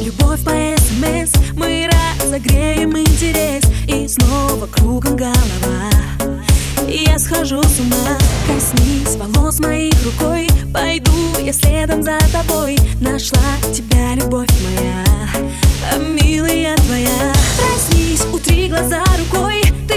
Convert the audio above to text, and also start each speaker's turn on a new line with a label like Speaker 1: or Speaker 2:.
Speaker 1: любовь по СМС. Мы разогреем интерес, и снова кругом голова. Я схожу с ума. Коснись волос моих рукой, пойду я следом за тобой. Нашла тебя, любовь моя, милая твоя. Проснись, утри глаза рукой,